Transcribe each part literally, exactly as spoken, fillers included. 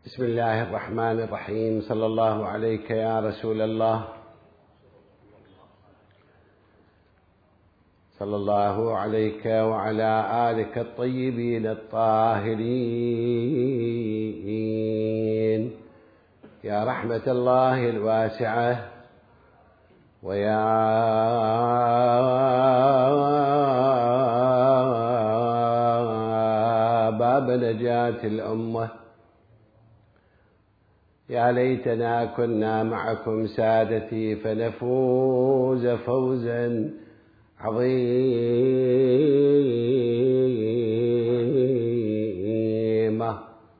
بسم الله الرحمن الرحيم. صلى الله عليك يا رسول الله، صلى الله عليك وعلى آلك الطيبين الطاهرين يا رحمة الله الواسعة ويا باب نجاة الأمة. يا ليتنا كنا معكم سادتي فنفوز فوزا عظيما.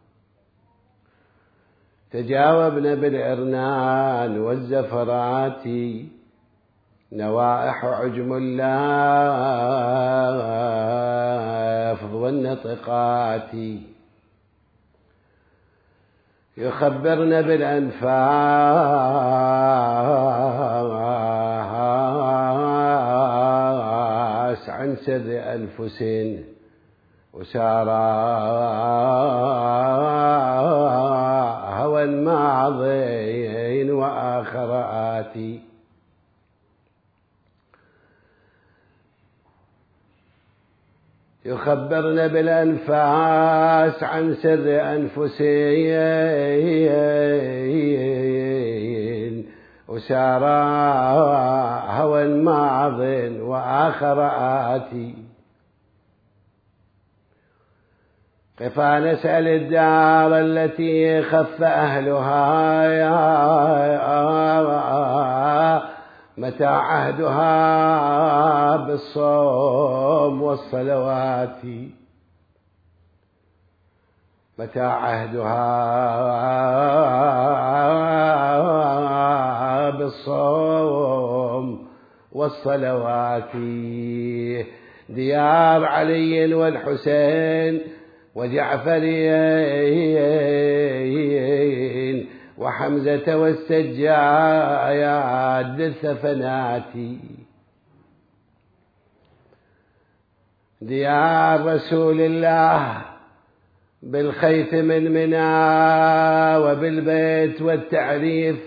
تجاوبنا بالعرنان والزفرات نوائح عجم اللافظ والنطقات، يخبرنا بالأنفاس عن سر أنفس وسارى هوى ماضٍ وآخر آتي. يخبرنا بالأنفاس عن سر أنفسين وسارى هوى ماضٍ وآخر آتي. قفا نسأل الدار التي خف أهلها متى عهدها بالصوم والصلوات، متى عهدها بالصوم والصلوات. ديار علي والحسين وجعفرين وحمزة والسجاد للثفنات. ديار رسول الله بالخيف من منى وبالبيت والتعريف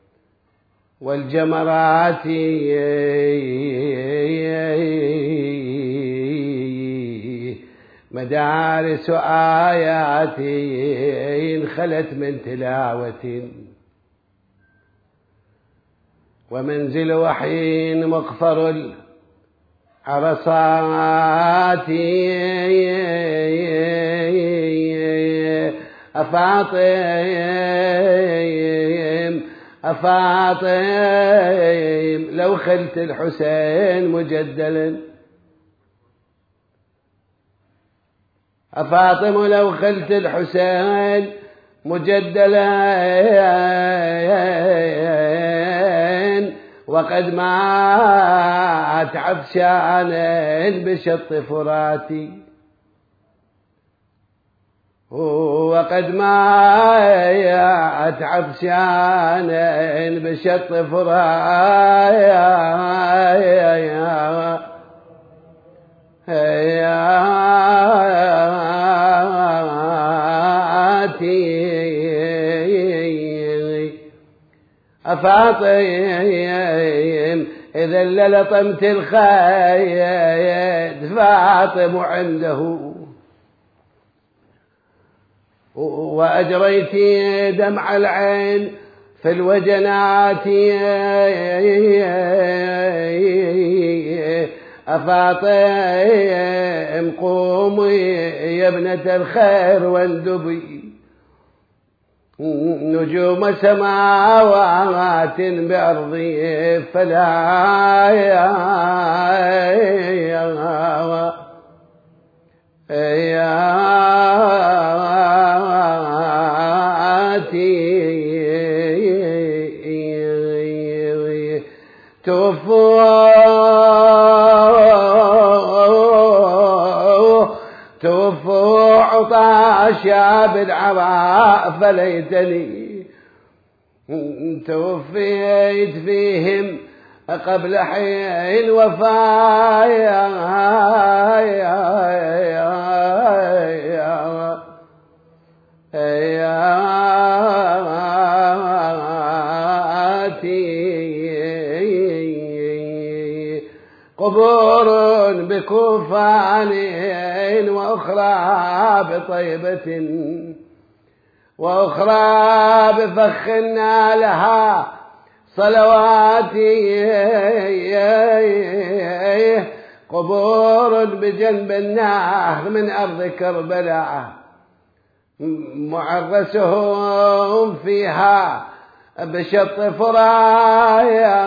والجمرات. مدارس آيات خلت من تلاوة ومنزل وحي مغفر العرصات. أفاطم أفاطم لو خلت الحسين مجدلا، أفاطم لو خلت الحسين مجدلا وقد مات عفشان بشط فراتي، وقد مات عفشان بشط فراتي. أفاطم إذا للطمت الخيد فاطم عنده وأجريت دمع العين في الوجنات. أفاطم قومي يا ابنة الخير واندبي نجوم سماوات بأرضي فلا ياتي توفوا توفوا عطاشا بالعراء فليتني توفيت فيهم قبل حين وفايا. يا قبور بكوفان وأخرى بطيبة وأخرى بفخنا لها صلواتي، قبور بجنب النهر من أرض كربلاء معرسهم فيها بشط فرايا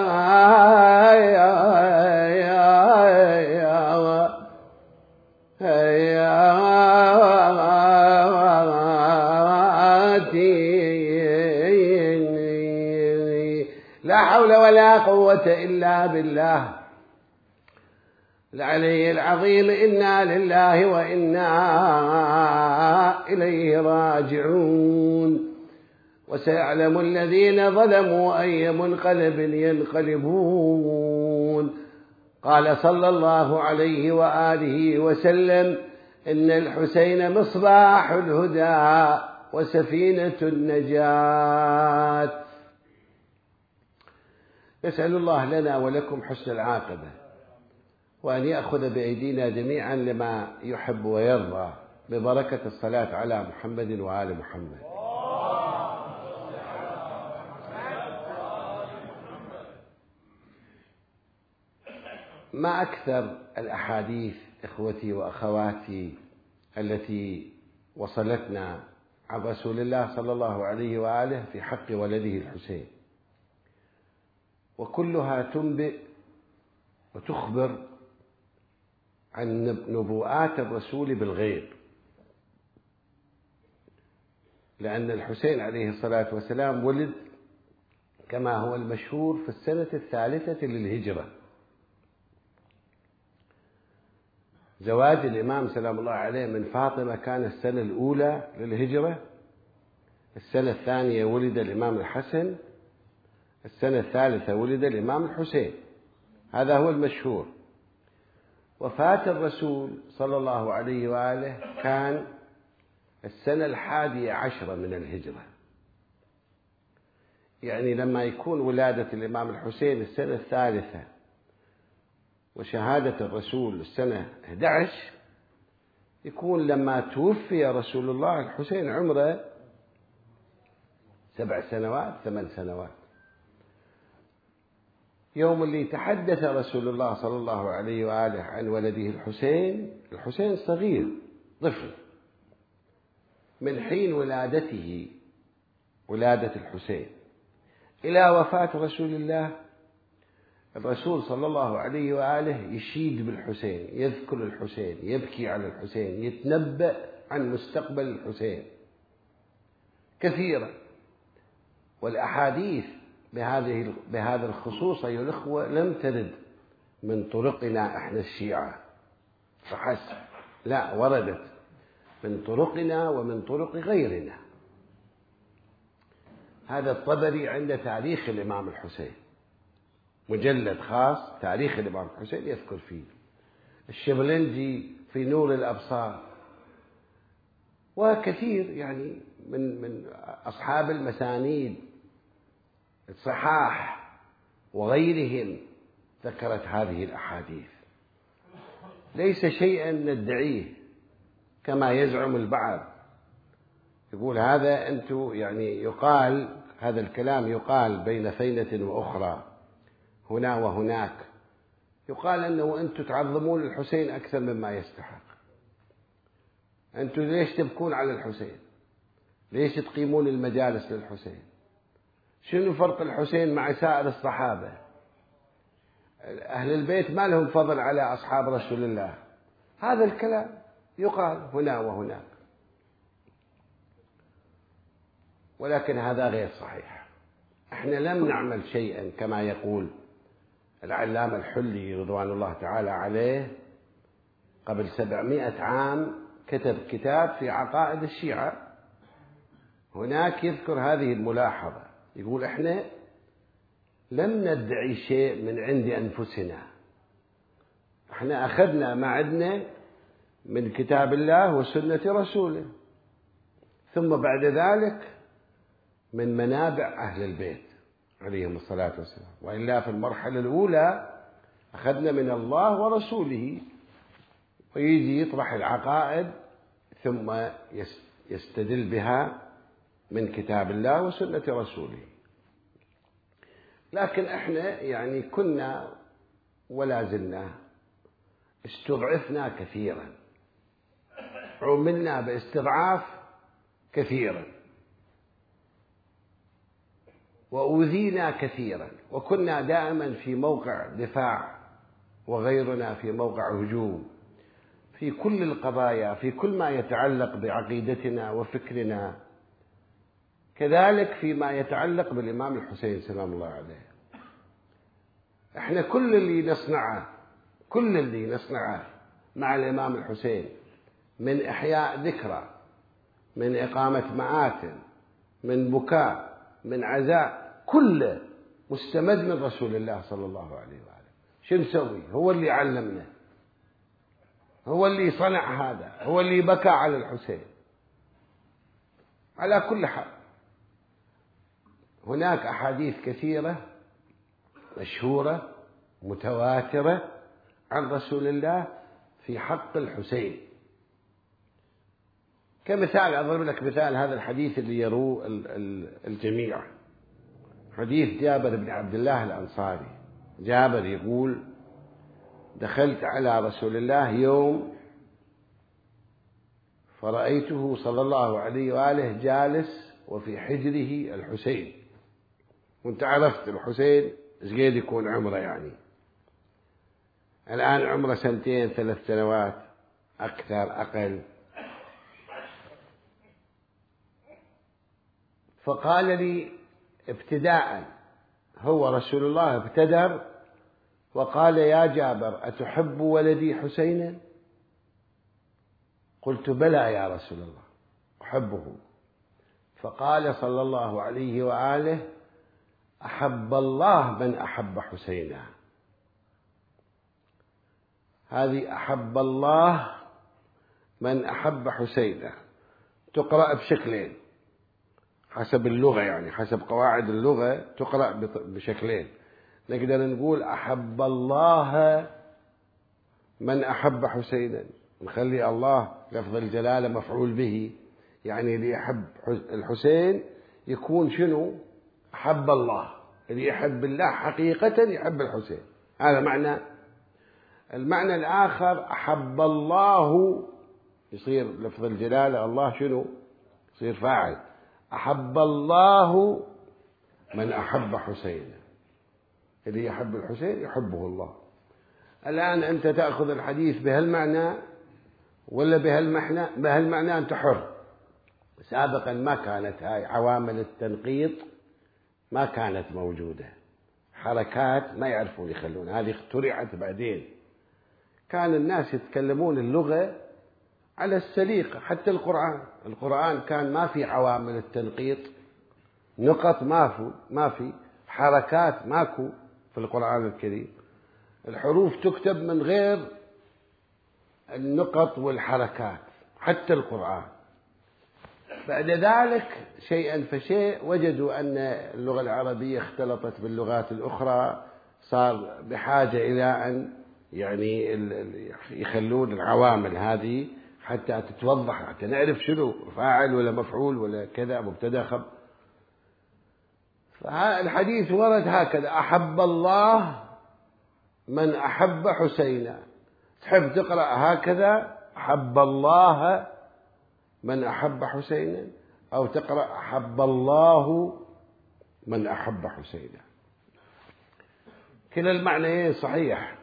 لا حول ولا قوة إلا بالله العلي العظيم. إنا لله وإنا إليه راجعون. وسيعلم الذين ظلموا أي منقلب ينقلبون. قال صلى الله عليه وآله وسلم: إن الحسين مصباح الهدى وسفينة النجاة. نسأل الله لنا ولكم حسن العاقبة، وأن يأخذ بأيدينا جميعا لما يحب ويرضى، ببركة الصلاة على محمد وآل محمد. ما أكثر الأحاديث إخوتي وأخواتي التي وصلتنا عن رسول الله صلى الله عليه وآله في حق ولده الحسين، وكلها تنبئ وتخبر عن نبوءات الرسول بالغيب، لأن الحسين عليه الصلاة والسلام ولد كما هو المشهور في السنة الثالثة للهجرة. زواج الإمام سلام الله عليه من فاطمة كان السنة الأولى للهجرة، السنة الثانية ولد الإمام الحسن، السنة الثالثة ولد الإمام الحسين، هذا هو المشهور. وفاة الرسول صلى الله عليه وآله كان السنة الحادية عشرة من الهجرة، يعني لما يكون ولادة الإمام الحسين السنة الثالثة وشهادة الرسول السنة أحد عشر، يكون لما توفي رسول الله الحسين عمره سبع سنوات ثمان سنوات. يوم اللي تحدث رسول الله صلى الله عليه وآله عن ولده الحسين، الحسين صغير طفل، من حين ولادته ولادة الحسين إلى وفاة رسول الله، الرسول صلى الله عليه وآله يشيد بالحسين، يذكر الحسين، يبكي على الحسين، يتنبأ عن مستقبل الحسين كثيرا. والأحاديث بهذه بهذا الخصوص أيها الأخوة لم ترد من طرقنا احنا الشيعة فحسب، لا، وردت من طرقنا ومن طرق غيرنا. هذا الطبري عند تاريخ الإمام الحسين مجلد خاص، تاريخ الإمام الحسين يذكر فيه، الشبلنجي في نور الأبصار، وكثير يعني من من أصحاب المسانيد الصحاح وغيرهم ذكرت هذه الأحاديث. ليس شيئا ندعيه كما يزعم البعض، يقول هذا أنتم يعني يقال هذا الكلام يقال بين فينة وأخرى هنا وهناك، يقال أنه أنتم تعظمون الحسين أكثر مما يستحق. أنتم ليش تبكون على الحسين؟ ليش تقيمون المجالس للحسين؟ شنو فرق الحسين مع سائر الصحابة؟ أهل البيت ما لهم فضل على أصحاب رسول الله. هذا الكلام يقال هنا وهناك، ولكن هذا غير صحيح. احنا لم نعمل شيئا كما يقول العلامة الحلي رضوان الله تعالى عليه، قبل سبعمائة عام كتب كتاب في عقائد الشيعة، هناك يذكر هذه الملاحظة، يقول احنا لم ندعي شيء من عند أنفسنا، احنا أخذنا ما عندنا من كتاب الله وسنة رسوله، ثم بعد ذلك من منابع أهل البيت عليهم الصلاة والسلام. وإلا في المرحلة الأولى أخذنا من الله ورسوله، ويجي يطرح العقائد ثم يستدل بها من كتاب الله وسنة رسوله. لكن احنا يعني كنا ولا زلنا استضعفنا كثيرا، عملنا باستضعاف كثيرا، وأوذينا كثيرا، وكنا دائما في موقع دفاع وغيرنا في موقع هجوم في كل القضايا، في كل ما يتعلق بعقيدتنا وفكرنا، كذلك فيما يتعلق بالإمام الحسين سلام الله عليه. احنا كل اللي نصنعه كل اللي نصنعه مع الإمام الحسين من إحياء ذكرى، من إقامة مآتم، من بكاء، من عزاء، كله مستمد من رسول الله صلى الله عليه وآله. شو نسوي؟ هو اللي علمنا، هو اللي صنع هذا، هو اللي بكى على الحسين. على كل حال، هناك أحاديث كثيرة مشهورة متواترة عن رسول الله في حق الحسين. كمثال أضرب لك مثال هذا الحديث اللي يروه الجميع، حديث جابر بن عبد الله الأنصاري. جابر يقول: دخلت على رسول الله يوم فرأيته صلى الله عليه وآله جالس وفي حجره الحسين. وانت عرفت الحسين ايش قد يكون عمره، يعني الآن عمره سنتين ثلاث سنوات أكثر أقل. فقال لي ابتداء، هو رسول الله ابتدر وقال: يا جابر أتحب ولدي حسينا؟ قلت: بلى يا رسول الله أحبه. فقال صلى الله عليه وآله: أحب الله من أحب حسينا. هذه أحب الله من أحب حسينا تقرأ بشكلين حسب اللغة، يعني حسب قواعد اللغة تقرأ بشكلين. نقدر نقول أحب الله من أحب حسينا، نخلي الله لفظ الجلالة مفعول به، يعني اللي يحب الحسين يكون شنو؟ أحب الله. اللي يحب الله حقيقة يحب الحسين، هذا معنى. المعنى الآخر أحب الله، يصير لفظ الجلالة الله شنو؟ يصير فاعل. أحب الله من أحب حسين، اللي يحب الحسين يحبه الله. الآن أنت تأخذ الحديث بهالمعنى ولا بهالمعنى؟ بهالمعنى أنت حر. سابقا ما كانت هاي عوامل التنقيط، ما كانت موجودة، حركات ما يعرفون يخلون، هذه اخترعت بعدين. كان الناس يتكلمون اللغة على السليقة. حتى القرآن القرآن كان ما في عوامل التنقيط، نقط ما في ما في حركات ماكو في القرآن الكريم. الحروف تكتب من غير النقط والحركات، حتى القرآن. بعد ذلك شيئا فشيء وجدوا أن اللغة العربية اختلطت باللغات الأخرى، صار بحاجة إلى أن يعني يخلون العوامل هذه حتى تتوضح، حتى نعرف شنو فاعل ولا مفعول ولا كذا مبتدأ خبر. فالحديث ورد هكذا: أحب الله من أحب حسينا. تحب تقرأ هكذا: أحب الله من أحب حسينا، أو تقرأ أحب الله من أحب حسينا. كلا المعنيين صحيح.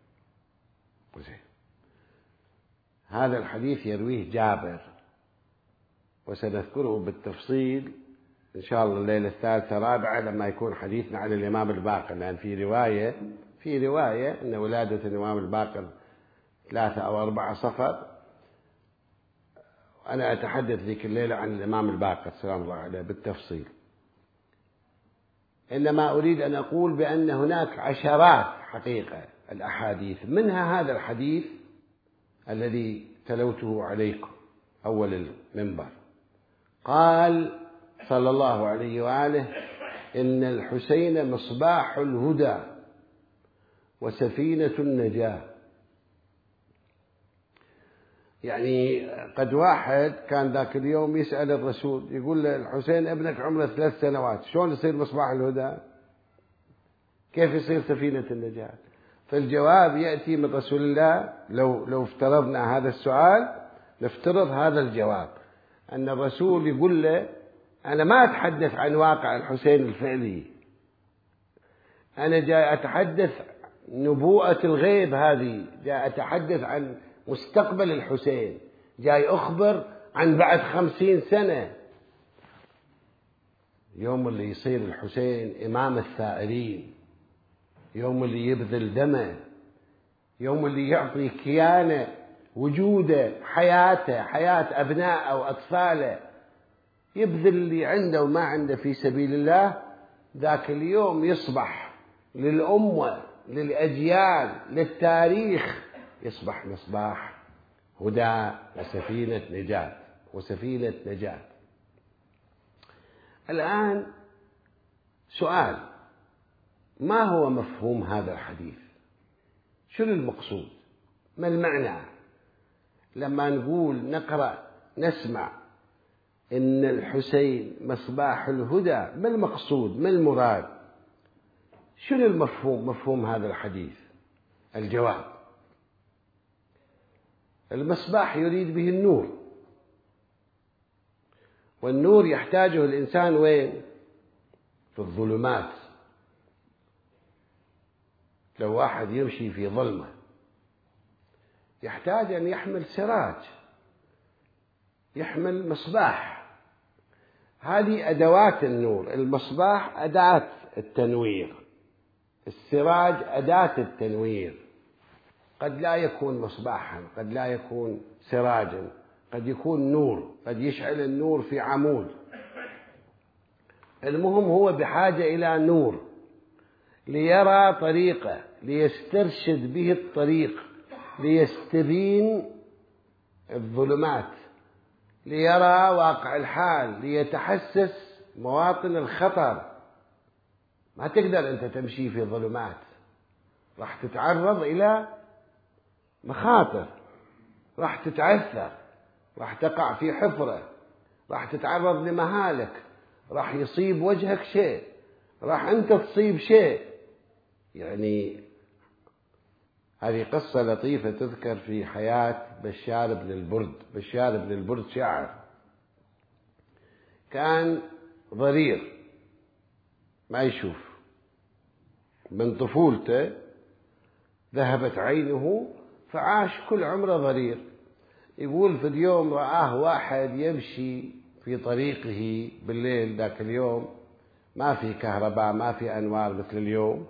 هذا الحديث يرويه جابر، وسنذكره بالتفصيل إن شاء الله الليلة الثالثة رابعة لما يكون حديثنا عن الإمام الباقر، لأن في رواية في رواية أن ولادة الإمام الباقر ثلاثة أو أربعة صفر. أنا أتحدث ذيك الليلة عن الإمام الباقر سلام الله عليه بالتفصيل. إنما أريد أن أقول بأن هناك عشرات حقيقة الأحاديث، منها هذا الحديث الذي تلوته عليكم أول المنبر. قال صلى الله عليه وآله: إن الحسين مصباح الهدى وسفينة النجاة. يعني قد واحد كان ذاك اليوم يسأل الرسول يقول له الحسين ابنك عمره ثلاث سنوات شلون يصير مصباح الهدى؟ كيف يصير سفينة النجاة؟ فالجواب يأتي من رسول الله. لو لو افترضنا هذا السؤال نفترض هذا الجواب، أن الرسول يقول له أنا ما أتحدث عن واقع الحسين الفعلي، أنا جاي أتحدث نبوءة الغيب هذه، جاي أتحدث عن مستقبل الحسين، جاي أخبر عن بعد خمسين سنة، يوم اللي يصير الحسين إمام الثائرين، يوم اللي يبذل دمه، يوم اللي يعطي كيانه وجوده حياته حياة أبنائه وأطفاله، يبذل اللي عنده وما عنده في سبيل الله. ذاك اليوم يصبح للأمة للأجيال للتاريخ يصبح مصباح هدى وسفينة نجاة وسفينة نجاة. الآن سؤال: ما هو مفهوم هذا الحديث؟ شنو المقصود؟ ما المعنى لما نقول نقرأ نسمع إن الحسين مصباح الهدى؟ ما المقصود؟ ما المراد؟ شنو المفهوم مفهوم هذا الحديث؟ الجواب: المصباح يريد به النور، والنور يحتاجه الإنسان وين؟ في الظلمات. لو واحد يمشي في ظلمة يحتاج أن يحمل سراج، يحمل مصباح. هذه أدوات النور. المصباح أداة التنوير، السراج أداة التنوير. قد لا يكون مصباحا، قد لا يكون سراجا، قد يكون نور، قد يشعل النور في عمود. المهم هو بحاجة إلى نور ليرى طريقه، ليسترشد به الطريق، ليستبين الظلمات، ليرى واقع الحال، ليتحسس مواطن الخطر. ما تقدر أنت تمشي في ظلمات، راح تتعرض إلى مخاطر، راح تتعثر، راح تقع في حفرة، راح تتعرض لمهالك، راح يصيب وجهك شيء، راح أنت تصيب شيء. يعني هذه قصة لطيفة تذكر في حياة بشار بن البرد. بشار بن البرد شاعر، كان ضرير ما يشوف، من طفولته ذهبت عينه فعاش كل عمره ضرير. يقول في اليوم رآه واحد يمشي في طريقه بالليل، ذاك اليوم ما في كهرباء ما في أنوار مثل اليوم،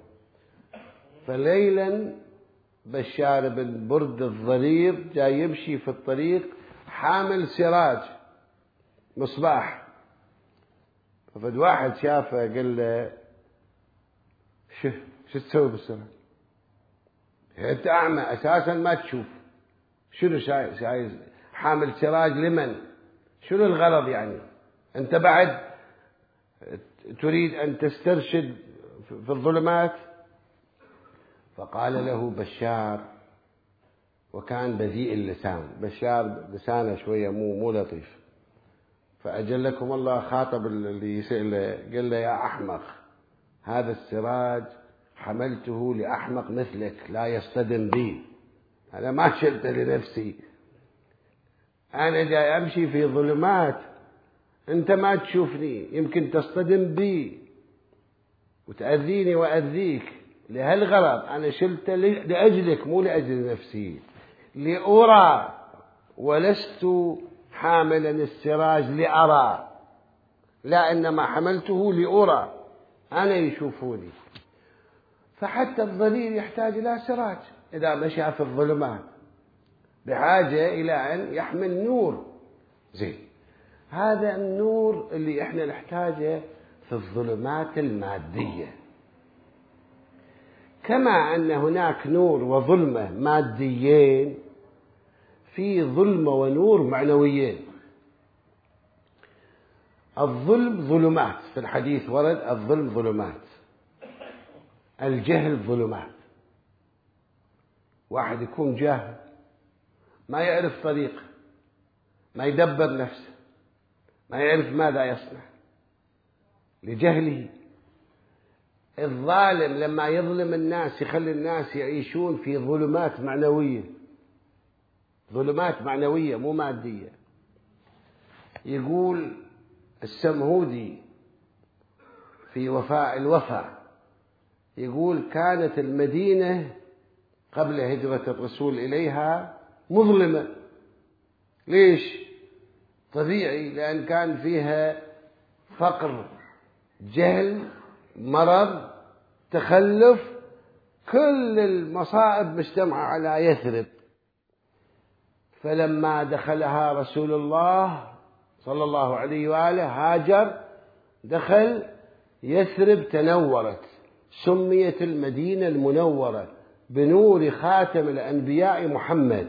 فليلا بشار بن برد الضرير جاي يمشي في الطريق حامل سراج مصباح. ففد واحد شافه قال له شو شو تسوي بالسراج؟ أنت أعمى أساسا ما تشوف، شنو شايف حامل سراج لمن؟ شنو الغرض يعني؟ أنت بعد تريد أن تسترشد في الظلمات؟ فقال له بشار، وكان بذيء اللسان، بشار لسانه شوية مو مو لطيف، فأجلكم الله خاطب اللي يسأله قال له يا أحمق، هذا السراج حملته لأحمق مثلك لا يصطدم بي، أنا ما شلته لنفسي، أنا جاي أمشي في ظلمات، أنت ما تشوفني، يمكن تصطدم بي وتأذيني وأذيك. لهالغرض أنا شلته لأجلك مو لأجل نفسي، لأرى، ولست حاملا السراج لأرى، لا إنما حملته لأرى، أنا يشوفوني. فحتى الضرير يحتاج إلى سراج إذا مشى في الظلمات، بحاجة إلى أن يحمل نور. زين، هذا النور اللي إحنا نحتاجه في الظلمات المادية، كما أن هناك نور وظلمة ماديين، في ظلمة ونور معنويين. الظلم ظلمات، في الحديث ورد الظلم ظلمات، الجهل ظلمات. واحد يكون جاهل ما يعرف طريقه، ما يدبر نفسه، ما يعرف ماذا يصنع لجهله. الظالم لما يظلم الناس يخلي الناس يعيشون في ظلمات معنوية، ظلمات معنوية مو مادية. يقول السمهودي في وفاء الوفا، يقول كانت المدينة قبل هجرة الرسول إليها مظلمة. ليش؟ طبيعي، لأن كان فيها فقر، جهل، مرض، تخلف، كل المصائب مجتمعة على يثرب. فلما دخلها رسول الله صلى الله عليه وآله هاجر، دخل يثرب، تنورت، سميت المدينة المنورة بنور خاتم الأنبياء محمد.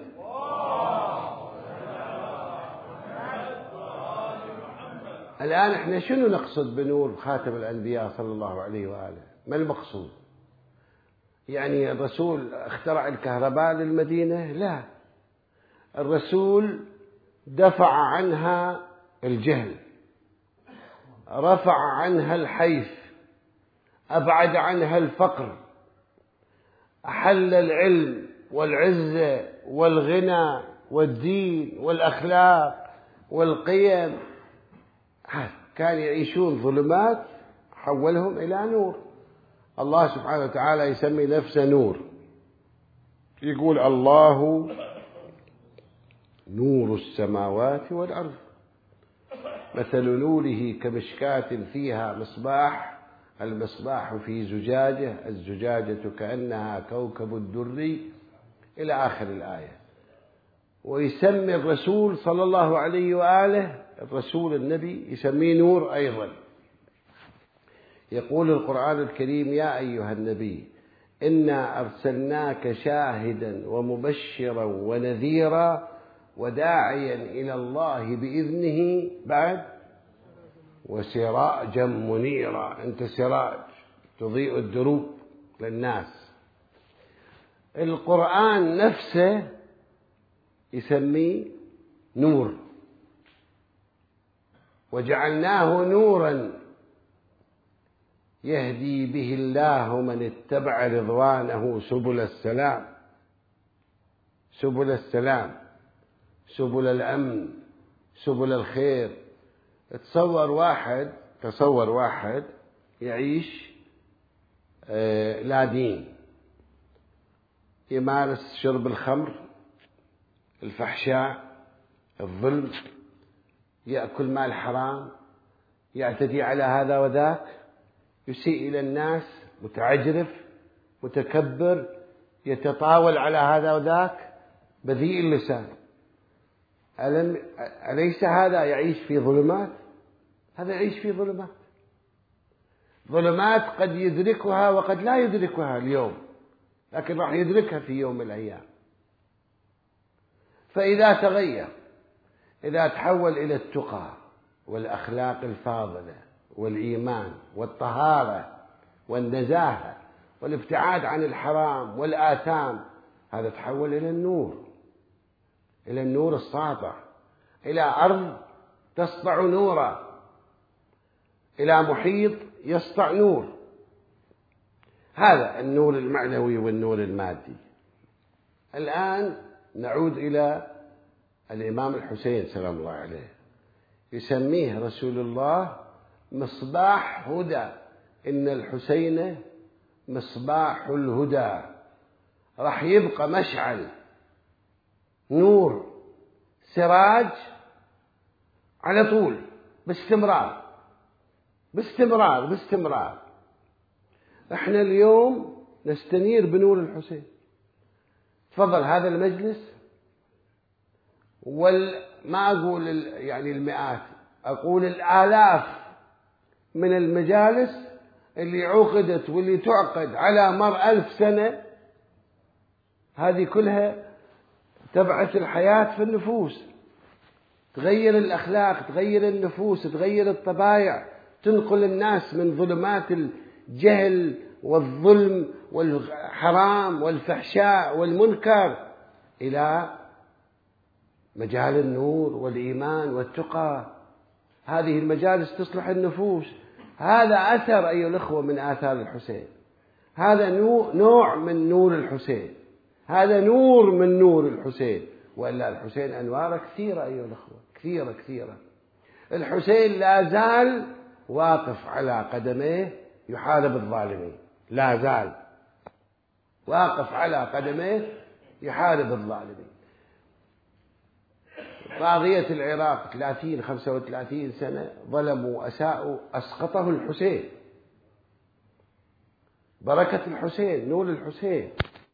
الآن احنا شنو نقصد بنور خاتم الأنبياء صلى الله عليه وآله؟ ما المقصود؟ يعني الرسول اخترع الكهرباء للمدينة؟ لا، الرسول دفع عنها الجهل، رفع عنها الحيف، أبعد عنها الفقر، أحل العلم والعزة والغنى والدين والأخلاق والقيم. كان يعيشون ظلمات، حولهم إلى نور. الله سبحانه وتعالى يسمي نفسه نور، يقول الله نور السماوات والأرض مثل نوره كمشكاة فيها مصباح، المصباح في زجاجة، الزجاجة كأنها كوكب الدري، إلى آخر الآية. ويسمي الرسول صلى الله عليه وآله، الرسول النبي يسميه نور أيضا. يقول القرآن الكريم يا أيها النبي إنا أرسلناك شاهدا ومبشرا ونذيرا وداعيا إلى الله بإذنه بعد وسراجا منيرا. أنت سراج تضيء الدروب للناس. القرآن نفسه يسميه نور، وجعلناه نورا يهدي به الله من اتبع رضوانه سبل السلام، سبل السلام، سبل الأمن، سبل الخير. تصور واحد تصور واحد يعيش آه لا دين، يمارس شرب الخمر، الفحشاء، الظلم، يأكل مال حرام، يعتدي على هذا وذاك، يسيء إلى الناس، متعجرف، متكبر، يتطاول على هذا وذاك، بذيء اللسان. ألم أليس هذا يعيش في ظلمات؟ هذا يعيش في ظلمات، ظلمات قد يدركها وقد لا يدركها اليوم، لكن راح يدركها في يوم من الأيام. فإذا تغير، إذا تحول إلى التقى والأخلاق الفاضلة والإيمان والطهارة والنزاهة والابتعاد عن الحرام والآثام، هذا تحول إلى النور، إلى النور الساطع، إلى أرض تسطع نورا، إلى محيط يسطع نور. هذا النور المعنوي والنور المادي. الآن نعود إلى الإمام الحسين سلام الله عليه، يسميه رسول الله مصباح هدى. إن الحسين مصباح الهدى، راح يبقى مشعل نور سراج على طول، باستمرار باستمرار باستمرار. احنا اليوم نستنير بنور الحسين. تفضل هذا المجلس، وما أقول يعني المئات، أقول الآلاف من المجالس اللي عقدت واللي تعقد على مر ألف سنة، هذه كلها تبعث الحياة في النفوس، تغير الأخلاق، تغير النفوس، تغير الطبايع، تنقل الناس من ظلمات الجهل والظلم والحرام والفحشاء والمنكر إلى مجال النور والإيمان والتقى. هذه المجالس تصلح النفوس. هذا أثر أيها الأخوة من آثار الحسين، هذا نوع من نور الحسين، هذا نور من نور الحسين. وإلا الحسين أنواره كثيرة أيها الأخوة، كثيرة كثيرة. الحسين لا زال واقف على قدميه يحارب الظالمين، لا زال واقف على قدميه يحارب الظالمين. طاغية العراق ثلاثين خمسة وثلاثين سنة ظلموا أساءوا، أسقطه الحسين. بركة الحسين، نور الحسين،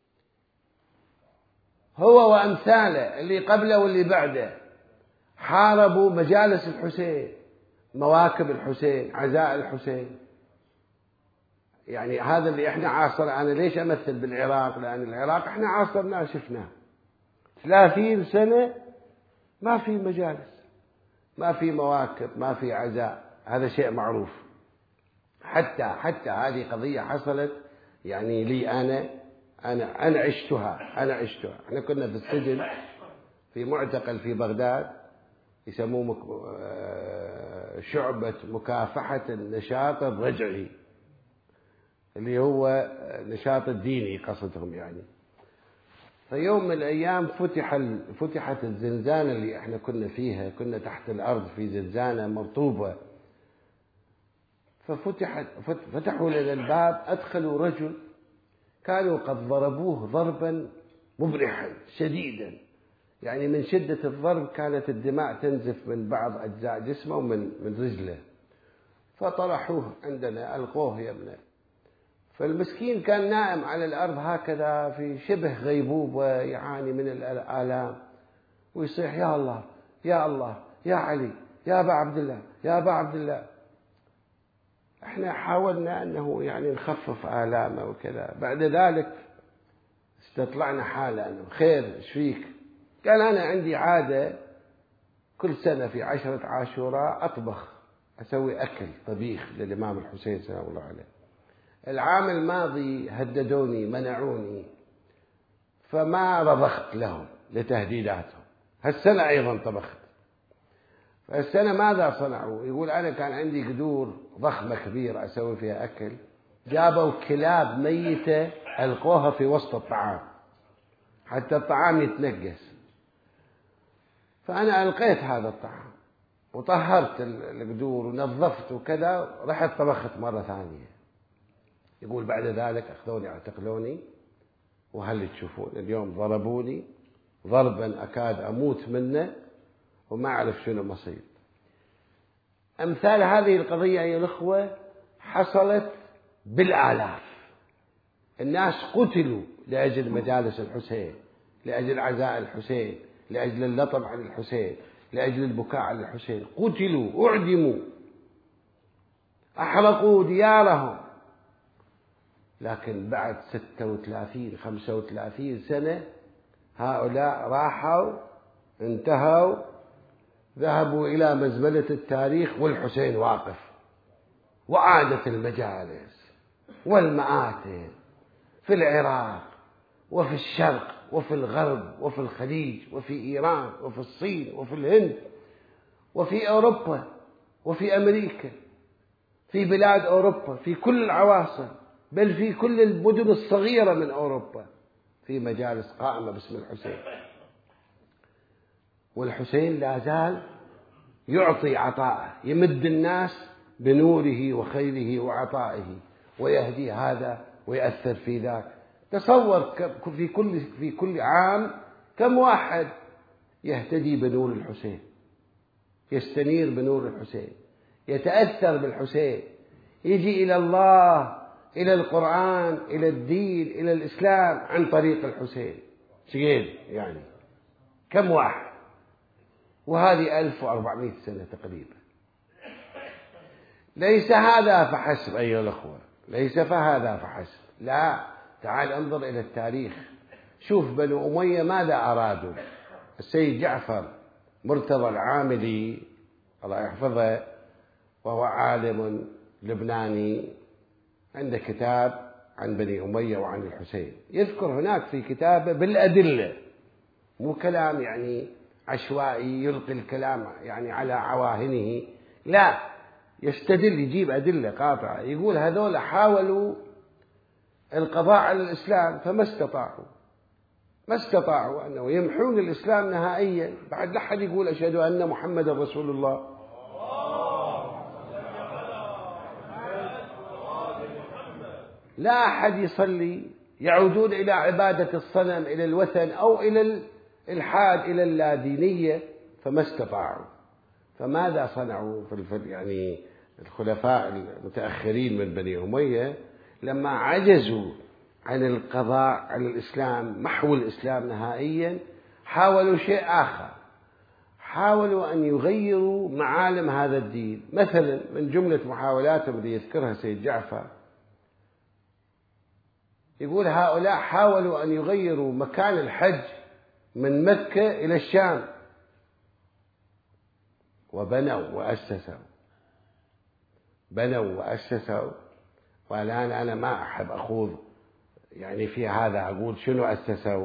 هو وأمثاله اللي قبله واللي بعده حاربوا مجالس الحسين، مواكب الحسين، عزاء الحسين. يعني هذا اللي احنا عاصر. أنا ليش أمثل بالعراق؟ لأن العراق احنا عاصرناه شفناه ثلاثين سنة ما في مجالس، ما في مواكب، ما في عزاء. هذا شيء معروف. حتى حتى هذه قضية حصلت يعني لي أنا أنا أنا عشتها أنا عشتها احنا كنا في السجن في معتقل في بغداد يسموه شعبة مكافحة النشاط الرجعي، اللي هو نشاط الديني قصدهم يعني. فيوم من الأيام فتح فتحت الزنزانة اللي احنا كنا فيها، كنا تحت الأرض في زنزانة مرطوبة. ففتحت فتحوا لنا الباب، أدخلوا رجل كانوا قد ضربوه ضربا مبرحا شديدا، يعني من شدة الضرب كانت الدماء تنزف من بعض أجزاء جسمه ومن من رجله. فطرحوه عندنا، ألقوه يمنا. فالمسكين كان نائم على الأرض هكذا في شبه غيبوبة، يعاني من الآلام، ويصيح يا الله يا الله يا علي يا أبا عبد الله يا أبا عبد الله. احنا حاولنا أنه يعني نخفف آلامه وكذا. بعد ذلك استطلعنا حاله أنه خير إيش فيك؟ قال أنا عندي عادة كل سنة في عشرة عاشوراء أطبخ، أسوي أكل طبيخ للإمام الحسين سلام الله عليه. العام الماضي هددوني منعوني فما رضخت لهم لتهديداتهم. هالسنة أيضا طبخت. فالسنة ماذا صنعوا؟ يقول أنا كان عندي قدور ضخمة كبيرة أسوي فيها أكل، جابوا كلاب ميتة ألقوها في وسط الطعام حتى الطعام يتنقس. فأنا ألقيت هذا الطعام وطهرت القدور ونظفت وكذا، رحت طبخت مرة ثانية. يقول بعد ذلك أخذوني اعتقلوني، وهل تشوفون اليوم ضربوني ضربا أكاد أموت منه وما أعرف شنو مصير. أمثال هذه القضية أيها الأخوة حصلت بالآلاف. الناس قتلوا لأجل مجالس الحسين، لأجل عزاء الحسين، لأجل اللطم عن الحسين، لأجل البكاء على الحسين. قتلوا، أعدموا، أحرقوا ديارهم. لكن بعد ستة وثلاثين خمسة وثلاثين سنة هؤلاء راحوا، انتهوا، ذهبوا إلى مزبلة التاريخ، والحسين واقف. وعادت المجالس والمآتم في العراق وفي الشرق وفي الغرب وفي الخليج وفي إيران وفي الصين وفي الهند وفي أوروبا وفي أمريكا، في بلاد أوروبا، في كل العواصم، بل في كل المدن الصغيرة من أوروبا، في مجالس قائمة باسم الحسين. والحسين لا زال يعطي عطاءه، يمد الناس بنوره وخيره وعطائه، ويهدي هذا ويأثر في ذاك. تصور في كل في كل عام كم واحد يهتدي بنور الحسين، يستنير بنور الحسين، يتأثر بالحسين، يجي إلى الله، إلى القرآن، إلى الدين، إلى الإسلام عن طريق الحسين. شيء يعني كم واحد؟ وهذه ألف وأربعمائة سنة تقريبا. ليس هذا فحسب أيها الأخوة، ليس فهذا فحسب، لا. تعال انظر إلى التاريخ، شوف بنو أمية ماذا أرادوا. السيد جعفر مرتضى العاملي الله يحفظه، وهو عالم لبناني، عنده كتاب عن بني أمية وعن الحسين، يذكر هناك في كتابه بالأدلة، مو كلام يعني عشوائي يلقي الكلام يعني على عواهنه، لا، يستدل، يجيب أدلة قاطعة، يقول هذول حاولوا القضاء على الإسلام فما استطاعوا، ما استطاعوا أنه يمحون الإسلام نهائيا. بعد لا أحد يقول أشهد أن محمد رسول الله، لا أحد يصلي، يعودون إلى عبادة الصنم، إلى الوثن، أو إلى الإلحاد، إلى اللادينية، فما استطاعوا. فماذا صنعوا في يعني الخلفاء المتأخرين من بني أمية لما عجزوا عن القضاء على الإسلام، محو الإسلام نهائيا؟ حاولوا شيء آخر، حاولوا أن يغيروا معالم هذا الدين. مثلا من جملة محاولاتهم اللي يذكرها سيد جعفر، يقول هؤلاء حاولوا أن يغيروا مكان الحج من مكة إلى الشام، وبنوا وأسسوا، بنوا وأسسوا. والآن أنا ما أحب أخوض يعني في هذا، أقول شنو أسسوا،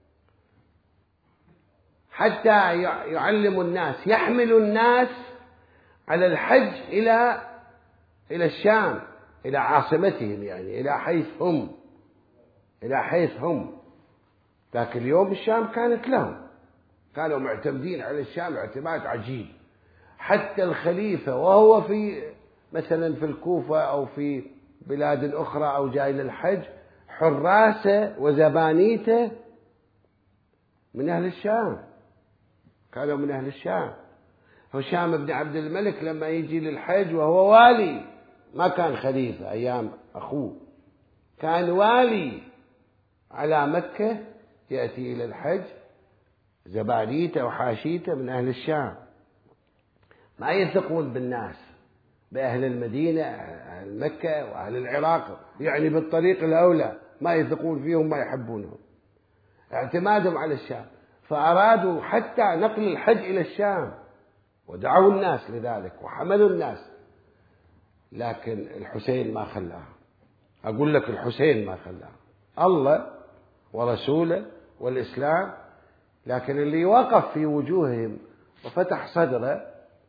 حتى يعلموا الناس، يحملوا الناس على الحج إلى إلى الشام، إلى عاصمتهم، يعني إلى حيث هم، إلى حيث هم. لكن اليوم الشام كانت لهم، كانوا معتمدين على الشام اعتماد عجيب. حتى الخليفة وهو في مثلا في الكوفة أو في بلاد أخرى أو جاي للحج، حراسة وزبانيته من أهل الشام، كانوا من أهل الشام. هشام بن عبد الملك لما يجي للحج وهو والي، ما كان خليفة أيام أخوه، كان والي على مكة، يأتي إلى الحج زبانيته وحاشيته من أهل الشام. ما يثقون بالناس، بأهل المدينة، أهل مكة وأهل العراق، يعني بالطريق الأولى ما يثقون فيهم، ما يحبونهم، اعتمادهم على الشام. فأرادوا حتى نقل الحج إلى الشام، ودعوا الناس لذلك وحملوا الناس، لكن الحسين ما خلاه. أقول لك الحسين ما خلاه، الله ورسوله والإسلام. لكن اللي وقف في وجوههم وفتح صدره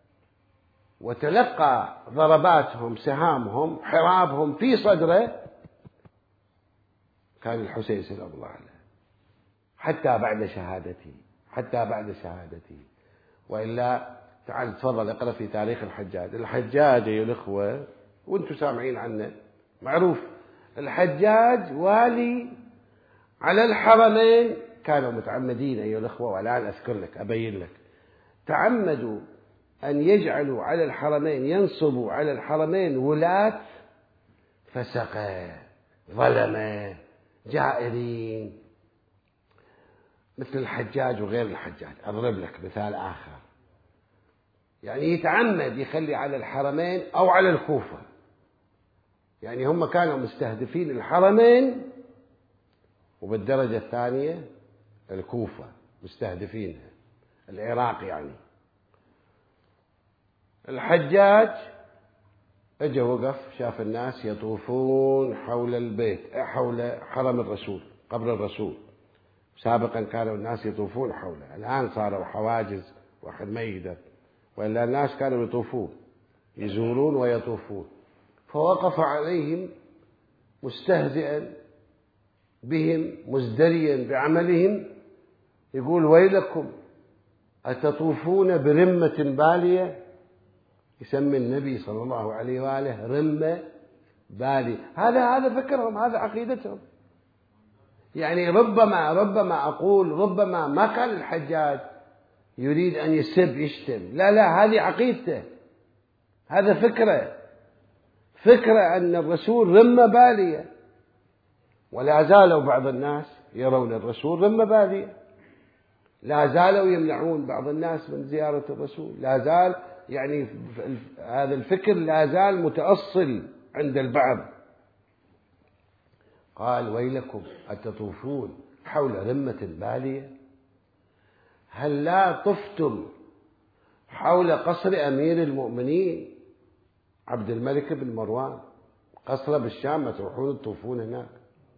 وتلقى ضرباتهم، سهامهم، حرابهم في صدره، كان الحسين سلام الله عليه، حتى بعد شهادته، حتى بعد شهادته. وإلا تعال تفضل اقرأ في تاريخ الحجاج. الحجاج أيها الأخوة وانتم سامعين عنه معروف، الحجاج والي على الحرمين، كانوا متعمدين أيها الأخوة، والآن أذكر لك أبين لك، تعمدوا أن يجعلوا على الحرمين، ينصبوا على الحرمين ولاة فسقة، ظلمة، جائرين، مثل الحجاج وغير الحجاج. أضرب لك مثال آخر، يعني يتعمد يخلي على الحرمين أو على الكوفة، يعني هم كانوا مستهدفين الحرمين، وبالدرجة الثانية الكوفة مستهدفينها، العراق. يعني الحجاج اجى وقف، شاف الناس يطوفون حول البيت، حول حرم الرسول، قبر الرسول. سابقا كانوا الناس يطوفون حوله، الآن صاروا حواجز واحد ما يقدر، وإلا الناس كانوا يطوفون، يزورون ويطوفون. فوقف عليهم مستهزئا بهم، مزدريا بعملهم، يقول ويلكم أتطوفون برمة بالية، يسمي النبي صلى الله عليه وآله رمة بالية. هذا هذا فكرهم، هذا عقيدتهم. يعني ربما ربما أقول ربما ما كان الحجاج يريد أن يسب يشتم، لا لا، هذه عقيدته، هذا فكرة فكرة أن الرسول رمة بالية. ولا زالوا بعض الناس يرون الرسول رمة بالية، لا زالوا يمنعون بعض الناس من زيارة الرسول، لا زال يعني هذا الفكر لا زال متأصل عند البعض. قال ويلكم أتطوفون حول رمة بالية، هل لا طفتم حول قصر أمير المؤمنين عبد الملك بن مروان، قصره بالشام ما تروحون تطوفون هناك.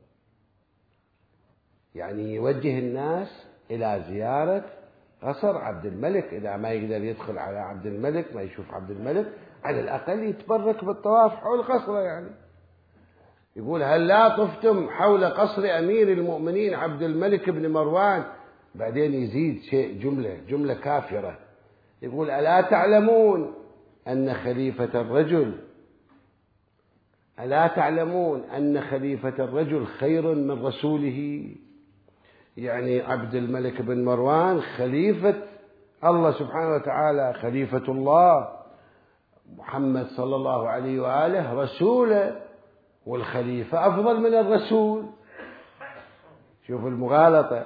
يعني يوجه الناس إلى زيارة قصر عبد الملك، إذا ما يقدر يدخل على عبد الملك ما يشوف عبد الملك، على الأقل يتبرك بالطواف حول قصره. يعني يقول هل لا طفتم حول قصر أمير المؤمنين عبد الملك بن مروان؟ بعدين يزيد شيء، جملة جملة كافرة، يقول ألا تعلمون أن خليفة الرجل ألا تعلمون أن خليفة الرجل خير من رسوله؟ يعني عبد الملك بن مروان خليفة الله سبحانه وتعالى، خليفة الله، محمد صلى الله عليه وآله رسوله، والخليفة أفضل من الرسول. شوف المغالطة،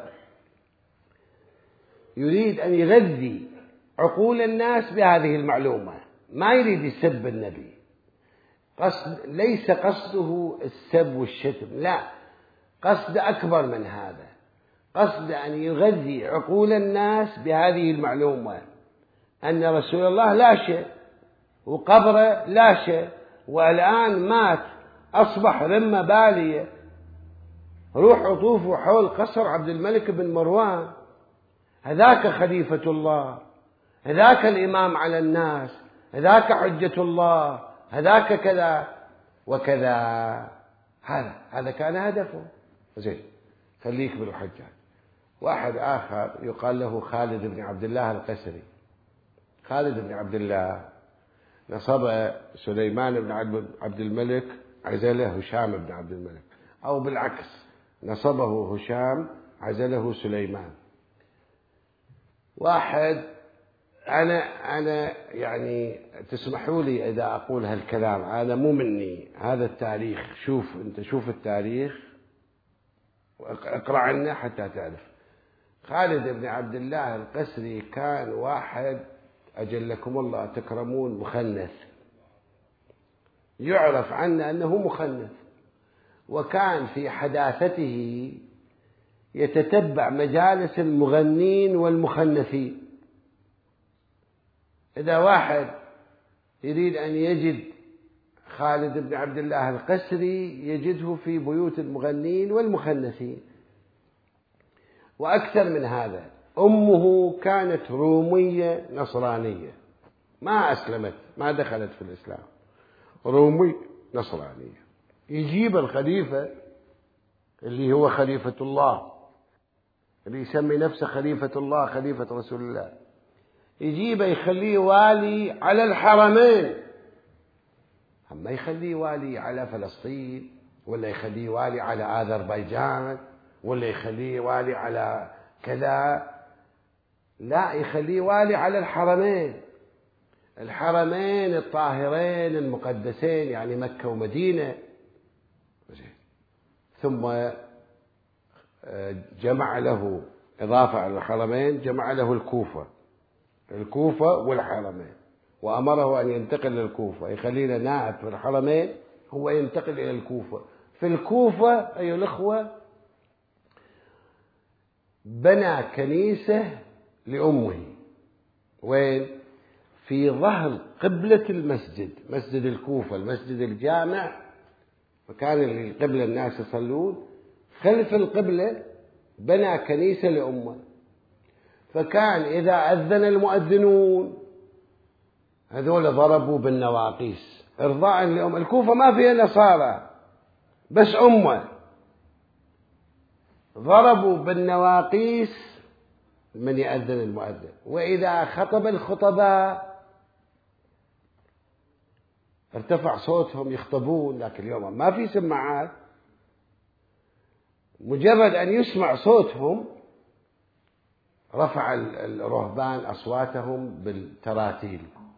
يريد أن يغذي عقول الناس بهذه المعلومة، ما يريد يسب النبي. قصد ليس قصده السب والشتم، لا، قصد أكبر من هذا، قصد أن يغذي عقول الناس بهذه المعلومة أن رسول الله لا شيء وقبره لا شيء، والآن مات أصبح رمة بالية، روحوا طوفوا حول قصر عبد الملك بن مروان، هذاك خليفة الله، هذاك الإمام على الناس، هذاك حجة الله، هذاك كذا وكذا. هذا هذا كان هدفه. زين، خليك بالحجاج. واحد آخر يقال له خالد بن عبد الله القسري. خالد بن عبد الله نصب سليمان بن عبد الملك عزله هشام بن عبد الملك، أو بالعكس نصبه هشام عزله سليمان. واحد أنا أنا يعني تسمحوا لي إذا أقول هالكلام، هذا مو مني، هذا التاريخ. شوف أنت، شوف التاريخ واقرأ عنه حتى تعرف. خالد بن عبد الله القسري كان واحد أجلكم الله تكرمون مخنث، يعرف عنه أنه مخنث، وكان في حداثته يتتبع مجالس المغنين والمخنثين. إذا واحد يريد أن يجد خالد بن عبد الله القسري يجده في بيوت المغنين والمخنثين. وأكثر من هذا، أمه كانت رومية نصرانية، ما أسلمت، ما دخلت في الإسلام، رومي نصرانية. يجيب الخليفة اللي هو خليفة الله، اللي يسمي نفسه خليفة الله، خليفة رسول الله، يجيبه يخليه والي على الحرمين، أما يخليه والي على فلسطين، ولا يخليه والي على أذربيجان، ولا يخليه والي على كذا، لا، يخليه والي على الحرمين، الحرمين الطاهرين المقدسين، يعني مكة ومدينة. ثم جمع له إضافة على الحرمين، جمع له الكوفة، الكوفة والحرمين، وأمره أن ينتقل للكوفة، يخلينا نائب في الحرمين، هو ينتقل إلى الكوفة. في الكوفة أيها الأخوة بنى كنيسة لأمه، وين؟ في ظهر قبلة المسجد، مسجد الكوفة، المسجد الجامع، مكان اللي القبلة الناس يصلون، خلف القبلة بنى كنيسة لأمه. فكان إذا أذن المؤذنون هذول ضربوا بالنواقيس إرضاء لأم. الكوفة ما فيها نصارى، بس أمه، ضربوا بالنواقيس من يأذن المؤذن. وإذا خطب الخطباء ارتفع صوتهم يخطبون، لكن اليوم ما في سماعات، مجرد أن يسمع صوتهم رفع الرهبان أصواتهم بالتراتيل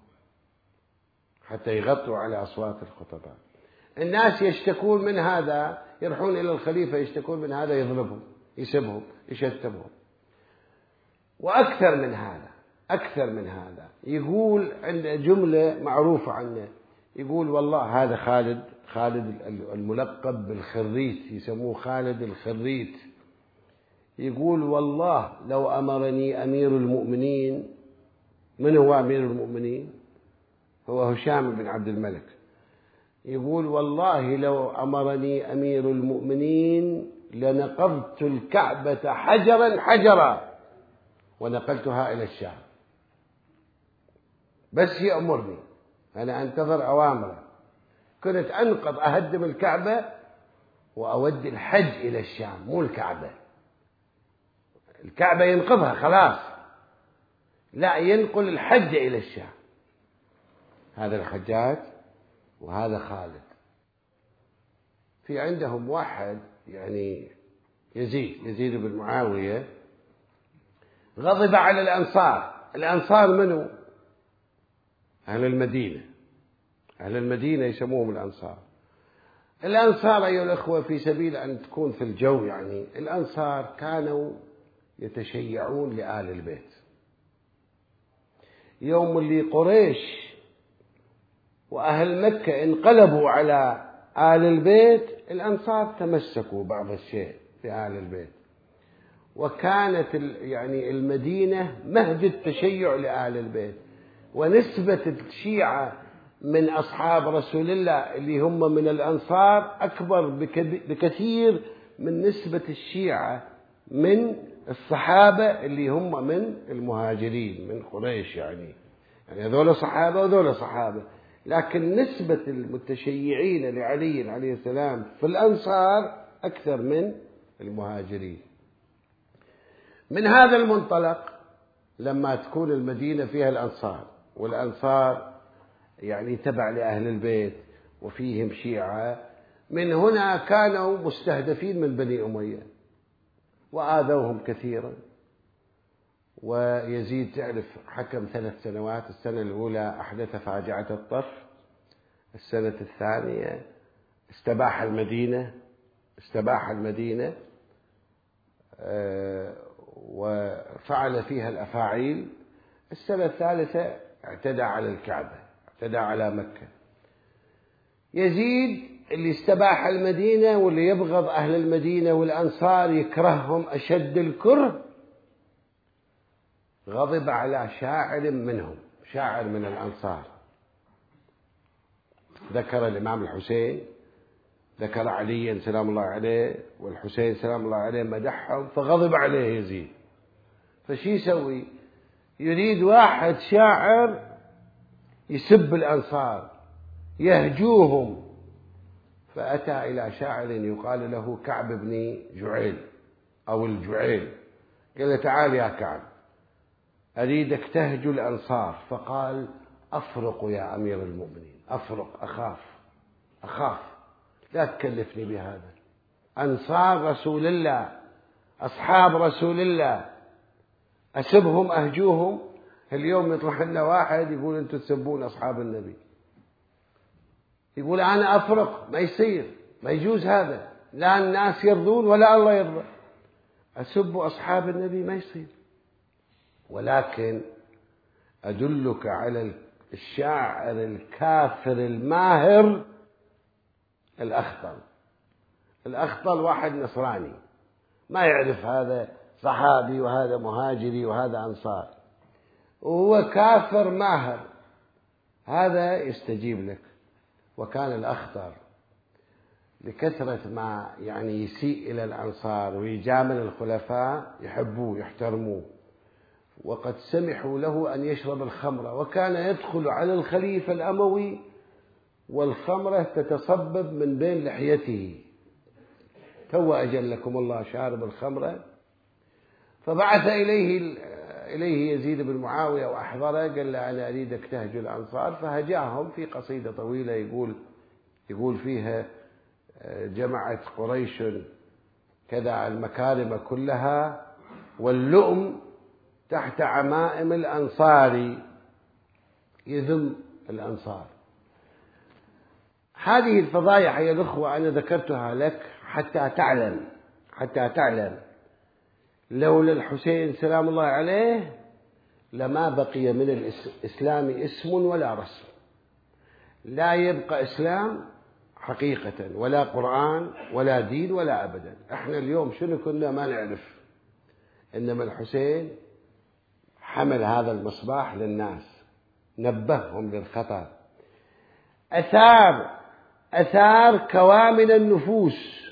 حتى يغطوا على أصوات الخطباء. الناس يشتكون من هذا، يروحون إلى الخليفة يشتكون من هذا، يضربهم، يسبهم، يشتمهم. وأكثر من هذا، أكثر من هذا، يقول عند جملة معروفة عنه، يقول والله هذا خالد، خالد الملقب بالخريت، يسموه خالد الخريت، يقول والله لو أمرني أمير المؤمنين. من هو أمير المؤمنين؟ هو هشام بن عبد الملك. يقول والله لو أمرني أمير المؤمنين لنقضت الكعبة حجرا حجرا ونقلتها إلى الشام، بس يأمرني أنا أنتظر أوامره، كنت أنقض أهدم الكعبة وأودي الحج إلى الشام، مو الكعبة. الكعبة ينقضها خلاص، لا، ينقل الحج إلى الشام. هذا الحجاج وهذا خالد. في عندهم واحد يعني يزيد يزيد بن معاوية غضب على الأنصار. الأنصار منو؟ أهل المدينة. أهل المدينة يسموهم الأنصار. الأنصار أيها الأخوة في سبيل أن تكون في الجو، يعني الأنصار كانوا يتشيعون لآل البيت. يوم اللي قريش وأهل مكة انقلبوا على آل البيت، الأنصار تمسكوا بعض الشيء في آل البيت، وكانت يعني المدينة مهد التشيع لآل البيت، ونسبة الشيعة من أصحاب رسول الله اللي هم من الأنصار أكبر بكثير من نسبة الشيعة من الصحابة اللي هم من المهاجرين من قريش. يعني يعني هذول صحابة وهذول صحابة، لكن نسبة المتشيعين لعلي عليه السلام في الأنصار أكثر من المهاجرين. من هذا المنطلق لما تكون المدينة فيها الأنصار، والأنصار يعني تبع لأهل البيت وفيهم شيعة، من هنا كانوا مستهدفين من بني أمية وآذوهم كثيرا. ويزيد تعرف حكم ثلاث سنوات، السنة الأولى أحدث فاجعة الطف، السنة الثانية استباح المدينة استباح المدينة وفعل فيها الأفاعيل، السنة الثالثة اعتدى على الكعبة، اعتدى على مكة. يزيد اللي استباح المدينة واللي يبغض أهل المدينة والأنصار يكرههم أشد الكره، غضب على شاعر منهم، شاعر من الأنصار. ذكر الإمام الحسين، ذكر عليا سلام الله عليه والحسين سلام الله عليه، مدحهم، فغضب عليه يزيد. فشي يسوي؟ يريد واحد شاعر يسب الأنصار يهجوهم، فأتى إلى شاعر يقال له كعب بن جعيل أو الجعيل، قال له تعال يا كعب أريدك تهجو الأنصار. فقال أفرق يا أمير المؤمنين، أفرق، أخاف أخاف لا تكلفني بهذا. أنصار رسول الله، أصحاب رسول الله، أسبهم أهجوهم؟ اليوم يطلع لنا واحد يقول أنتم تسبون أصحاب النبي، يقول أنا أفرق، ما يصير، ما يجوز هذا، لا الناس يرضون ولا الله يرضى، أسب أصحاب النبي ما يصير. ولكن أدلك على الشاعر الكافر الماهر الأخطل. الأخطل واحد نصراني ما يعرف هذا صحابي وهذا مهاجري وهذا أنصار، وهو كافر ماهر، هذا يستجيب لك. وكان الأخطر لكثرة ما يعني يسيء إلى الأنصار ويجامل الخلفاء يحبوه يحترموه، وقد سمحوا له أن يشرب الخمر، وكان يدخل على الخليفة الأموي والخمرة تتصبب من بين لحيته، تو أجلكم الله شارب الخمرة. فبعث إليه إليه يزيد بن معاوية وأحضره، قال له أنا أريدك تهجو الأنصار. فهجاهم في قصيدة طويلة يقول يقول فيها جمعت قريش كذا المكارم كلها واللؤم تحت عمائم الأنصار، يذم الأنصار. هذه الفضايح يا الأخوة أنا ذكرتها لك حتى تعلم حتى تعلم لولا الحسين سلام الله عليه لما بقي من الإسلام اسم ولا رسم، لا يبقى إسلام حقيقة ولا قرآن ولا دين ولا أبدا. احنا اليوم شنو كنا ما نعرف، إنما الحسين حمل هذا المصباح للناس، نبههم للخطر، أثار أثار كوامن النفوس،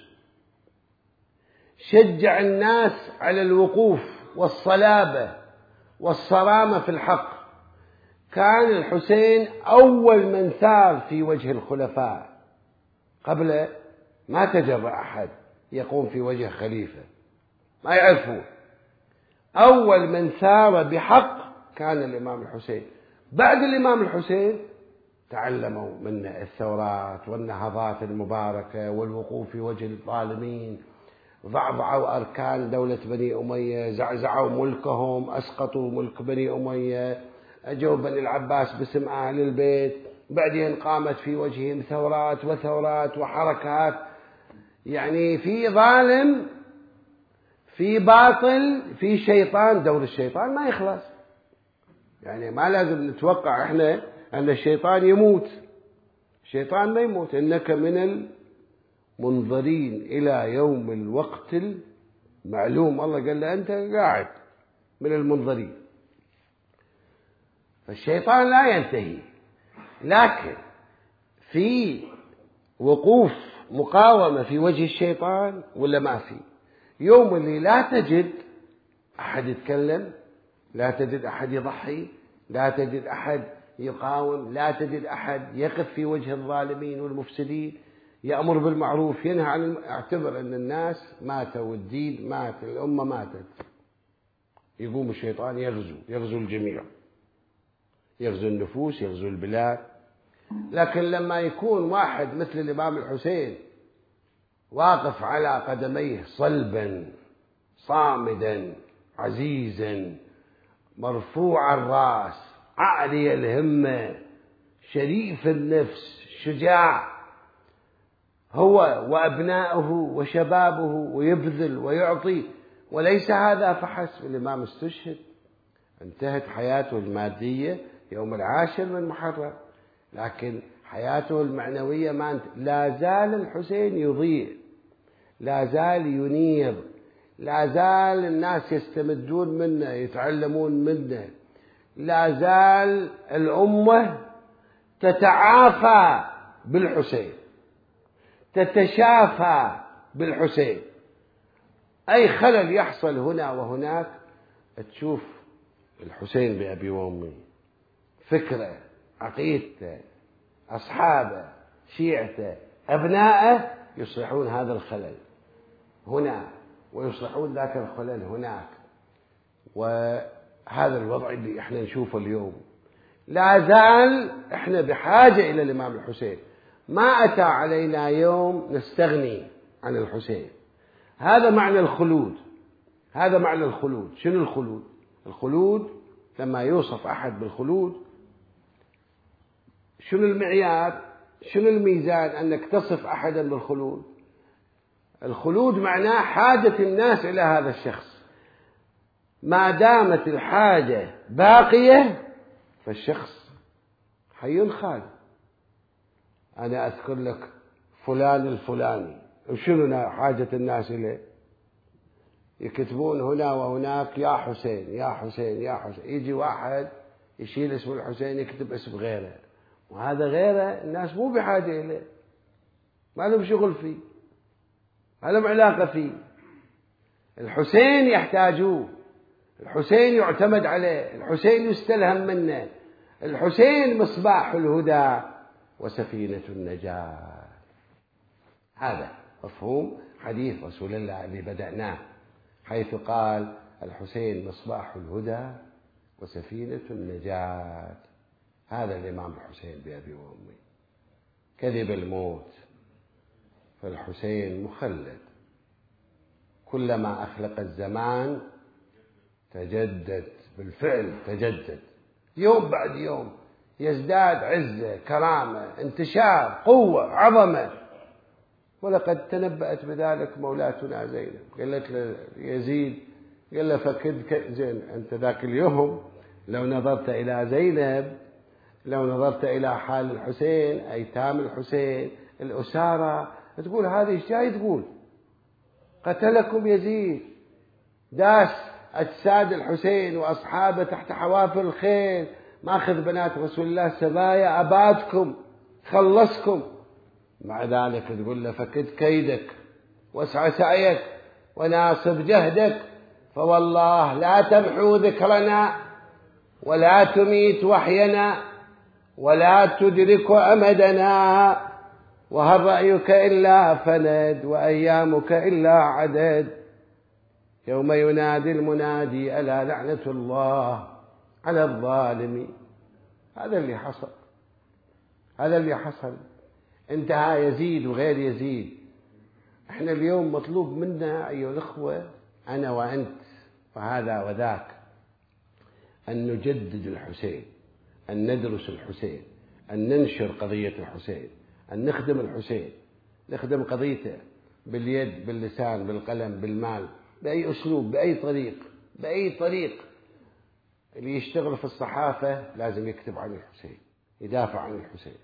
شجع الناس على الوقوف والصلابة والصرامة في الحق. كان الحسين أول من ثار في وجه الخلفاء، قبل ما تجرأ أحد يقوم في وجه خليفة، ما يعرفون. أول من ثار بحق كان الإمام الحسين. بعد الإمام الحسين تعلموا من الثورات والنهضات المباركة والوقوف في وجه الظالمين، ضعضعوا أركان دولة بني أمية، زعزعوا ملكهم، أسقطوا ملك بني أمية، أجوا بني العباس باسم أهل البيت، بعدين قامت في وجههم ثورات وثورات وحركات. يعني في ظالم، في باطل، في شيطان. دور الشيطان ما يخلص، يعني ما لازم نتوقع احنا أن الشيطان يموت. الشيطان ما يموت. إنك من المنظرين إلى يوم الوقت المعلوم. الله قال له أنت قاعد من المنظرين. فالشيطان لا ينتهي، لكن في وقوف مقاومة في وجه الشيطان ولا ما في؟ يوم اللي لا تجد أحد يتكلم، لا تجد أحد يضحي، لا تجد أحد يقاوم، لا تجد أحد يقف في وجه الظالمين والمفسدين، يأمر بالمعروف ينهى عن الم... اعتبر أن الناس ماتوا والدين مات، الأمة ماتت. يقوم الشيطان يغزو يغزو الجميع، يغزو النفوس، يغزو البلاد. لكن لما يكون واحد مثل الإمام الحسين واقف على قدميه صلبا صامدا عزيزا مرفوع الرأس عالي الهمة شريف النفس شجاع، هو وأبناؤه وشبابه، ويبذل ويعطي. وليس هذا فحسب، الإمام استشهد، انتهت حياته المادية يوم العاشر من محرم، لكن حياته المعنوية ما انت... لا زال الحسين يضيء، لا زال ينير، لا زال الناس يستمدون منه يتعلمون منه، لا زال الأمة تتعافى بالحسين، تتشافى بالحسين. أي خلل يحصل هنا وهناك تشوف الحسين بأبي وأمي، فكره، عقيدته، أصحابه، شيعته، أبنائه يصلحون هذا الخلل هنا ويصلحون ذاك الخلل هناك. وهذا الوضع اللي احنا نشوفه اليوم. لا زال احنا بحاجة إلى الإمام الحسين. ما أتى علينا يوم نستغني عن الحسين. هذا معنى الخلود، هذا معنى الخلود. شنو الخلود؟ الخلود لما يوصف أحد بالخلود، شنو المعيار، شنو الميزان أنك تصف أحدا بالخلود؟ الخلود معناه حاجة الناس إلى هذا الشخص. ما دامت الحاجة باقية فالشخص حي خالد. أنا أذكر لك فلان الفلاني، وشنو حاجة الناس إليه؟ يكتبون هنا وهناك يا حسين يا حسين يا حسين. يجي واحد يشيل اسم الحسين يكتب اسم غيره، وهذا غيره الناس مو بحاجة إليه، ما لهم شغل فيه، ما لهم علاقة فيه. الحسين يحتاجوه، الحسين يعتمد عليه، الحسين يستلهم منه، الحسين مصباح الهدى وسفينة النجاة. هذا مفهوم حديث رسول الله اللي بدأناه، حيث قال الحسين مصباح الهدى وسفينة النجاة. هذا الإمام الحسين بأبي وأمي. كذب الموت، فالحسين مخلد، كلما أخلق الزمان تجدد، بالفعل تجدد، يوم بعد يوم يزداد عزة كرامة انتشار قوة عظمة. ولقد تنبأت بذلك مولاتنا زينب، قالت له يزيد، قال له فكد زين أنت ذاك اليوم لو نظرت إلى زينب، لو نظرت إلى حال الحسين، أيتام الحسين، الأسارة، تقول هذه ايش جاي تقول؟ قتلكم يزيد، داس أجساد الحسين وأصحابه تحت حوافر الخيل، ماخذ بنات رسول الله سبايا أبادكم، خلصكم. مع ذلك تقول له فكد كيدك واسع سعيك وناصب جهدك، فوالله لا تمحو ذكرنا ولا تميت وحينا ولا تدرك أمدنا، وهل رأيك إلا فند وأيامك إلا عدد، يوم ينادي المنادي ألا لعنة الله على الظالم. هذا اللي حصل، هذا اللي حصل. انتهى يزيد وغير يزيد. احنا اليوم مطلوب منا أيها الأخوة، أنا وأنت وهذا وذاك، أن نجدد الحسين، أن ندرس الحسين، أن ننشر قضية الحسين، أن نخدم الحسين، نخدم قضيته باليد باللسان بالقلم بالمال، بأي أسلوب بأي طريق بأي طريق. اللي يشتغل في الصحافة لازم يكتب عن الحسين، يدافع عن الحسين.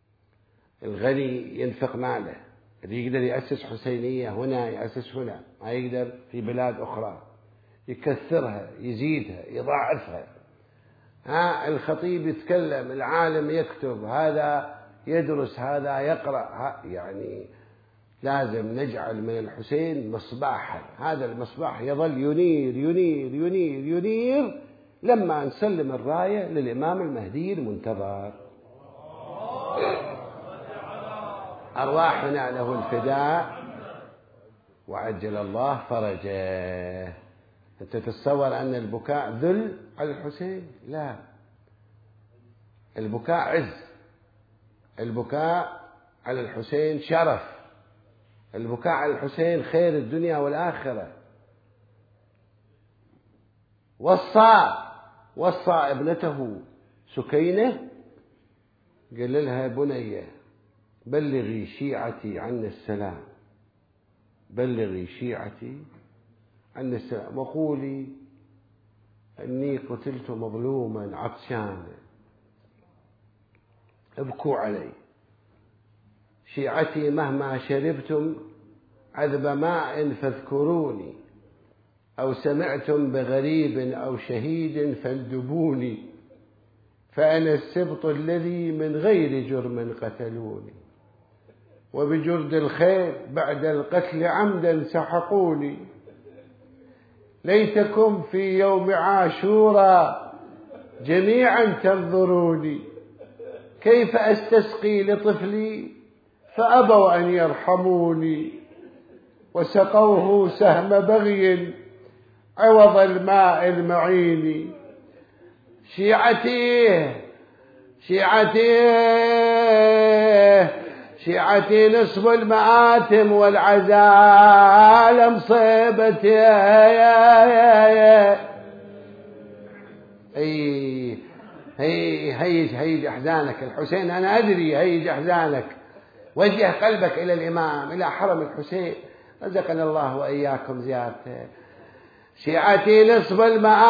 الغني ينفق ماله، اللي يقدر يأسس حسينية هنا يأسس هنا، ما يقدر في بلاد أخرى يكثرها يزيدها يضاعفها. ها الخطيب يتكلم، العالم يكتب، هذا يدرس هذا يقرأ. يعني لازم نجعل من الحسين مصباحا، هذا المصباح يظل ينير ينير ينير ينير لما نسلم الراية للإمام المهدي المنتظر. أرواحنا له الفداء وعجل الله فرجه. أنت تتصور أن البكاء ذل على الحسين؟ لا، البكاء عز، البكاء على الحسين شرف، البكاء على الحسين خير الدنيا والآخرة. وصى وصى ابنته سكينة، قال لها بنية بلغي شيعتي عنا السلام، بلغي شيعتي عنا السلام، وقولي أني قتلت مظلوما عطشانا، ابكوا علي. شيعتي مهما شربتم عذب ماء فاذكروني، أو سمعتم بغريب أو شهيد فاندبوني، فأنا السبط الذي من غير جرم قتلوني، وبجرد الخيل بعد القتل عمدا سحقوني. ليتكم في يوم عاشوراء جميعا تنظروني، كيف أستسقي لطفلي فأبوا أن يرحموني، وسقوه سهم بغي عوض الماء المعين. شيعتي شيعتي شيعتي نصب المآتم والعزاء مصيبتي. هي هي هيج هيج أحزانك الحسين، أنا أدري هيج أحزانك. وجه قلبك إلى الإمام، إلى حرم الحسين، رزقنا الله وإياكم زيارته. شيعتي نصب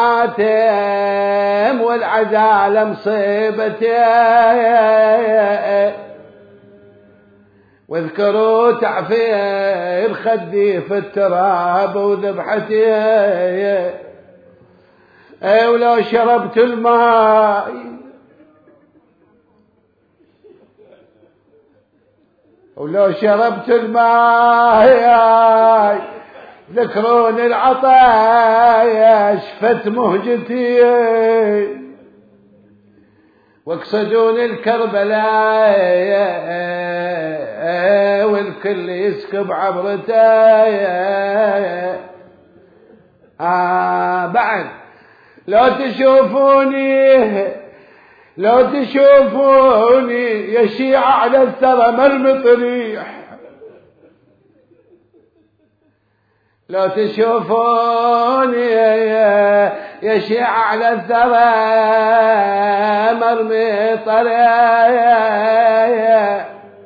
المآتم والعزاء مصيبتي، واذكروا تعفير خدي في التراب وذبحتي، ولو شربت الماء ولو شربت الماء ذكرون العطايا شفت مهجتي، واقصدون الكربلاء والكل يسكب عبرته. آه بعد لو تشوفوني لو تشوفوني يا شيعة على الثرى مرمي طريح، لو تشوفوني يا شيعة على الثرى مرمي طريح،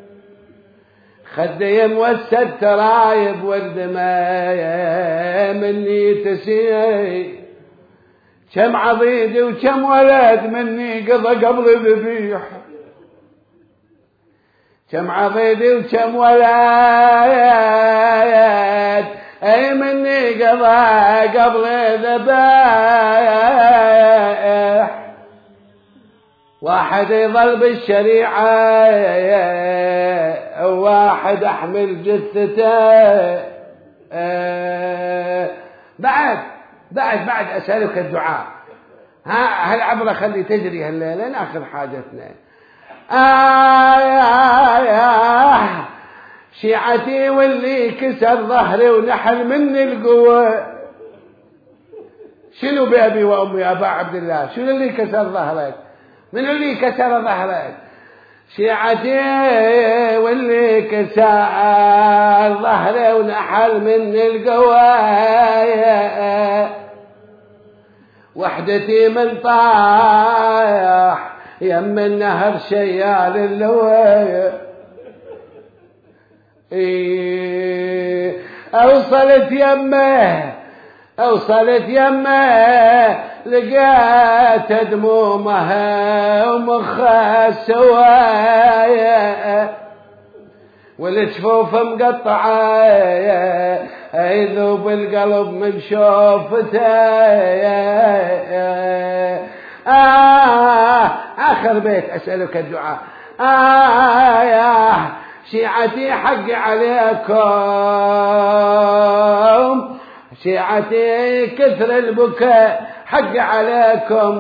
خدي موسد ترايب والدماء مني تسيل، كم عضيد وكم ولد مني قضى قبل ذبيح، كم عضيد وكم ولد اي مني قضى قبل ذبيح، واحد يظل بالشريعة وواحد أحمل جثته. بعد بعد بعد أسألك الدعاء. ها هالعبرة خلي تجري هالليلة ناخذ حاجتنا. آه يا يا شيعتي واللي كسر ظهري ونحل مني القوة. شنو بأبي وأمي يا أبا عبد الله؟ شنو اللي كسر ظهرك؟ من اللي كسر ظهرك؟ شيعتي واللي كسر ظهري ونحل مني القوة. وحدتي من طايح يم النهر شيال اللوية. إيه أوصلت يمه أوصلت يمه لقيت دمومها ومخها سوايا. والجفوف مقطعة يذوب القلب من شوفته. آه آخر بيت أسألك الدعاء. آه يا شيعتي حق عليكم شيعتي كثر البكاء حق عليكم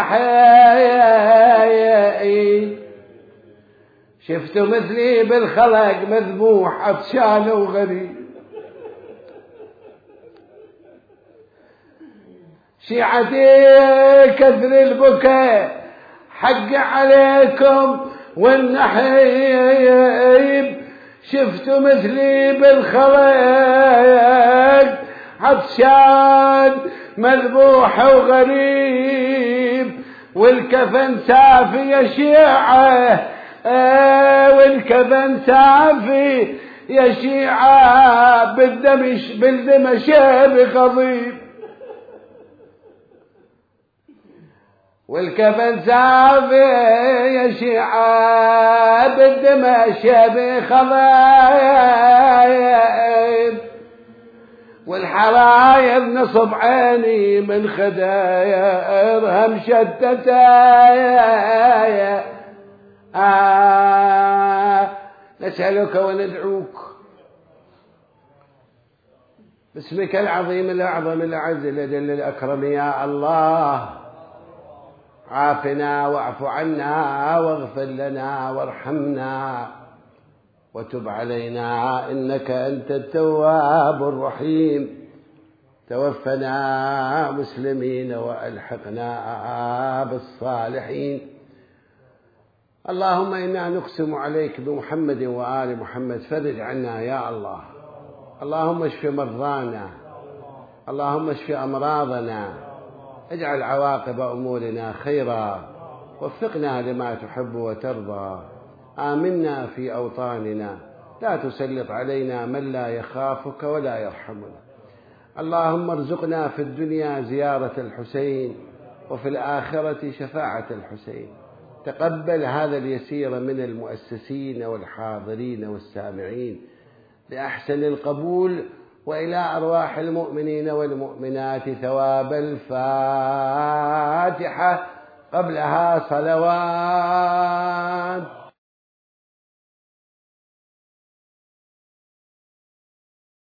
والنحي. شفتوا مثلي بالخلق مذبوح عطشان وغريب. شيعتي كثر البكاء حق عليكم والنحيب. شفتوا مثلي بالخلق عطشان مذبوح وغريب. والكفن سافي يا شيعة آه والكفن سافي يا شيعة بالدمش بالدمش بخضيب. والكفن سافي يا شيعة بالدمش بخضيب. والحرايب نصب عيني من خدايا مشتتايا. آه نسألك وندعوك باسمك العظيم الأعظم الأعز الأجل الأكرم يا الله. عافنا واعف عنا واغفر لنا وارحمنا وتب علينا إنك أنت التواب الرحيم. توفنا مسلمين وألحقنا بالصالحين. اللهم إنا نقسم عليك بمحمد وآل محمد فرج عنا يا الله. اللهم اشف مرضانا اللهم اشف أمراضنا اجعل عواقب أمورنا خيرا. وفقنا لما تحب وترضى. آمنا في أوطاننا لا تسلط علينا من لا يخافك ولا يرحمنا. اللهم ارزقنا في الدنيا زيارة الحسين وفي الآخرة شفاعة الحسين. تقبل هذا اليسير من المؤسسين والحاضرين والسامعين بأحسن القبول. وإلى أرواح المؤمنين والمؤمنات ثواب الفاتحة قبلها صلوات.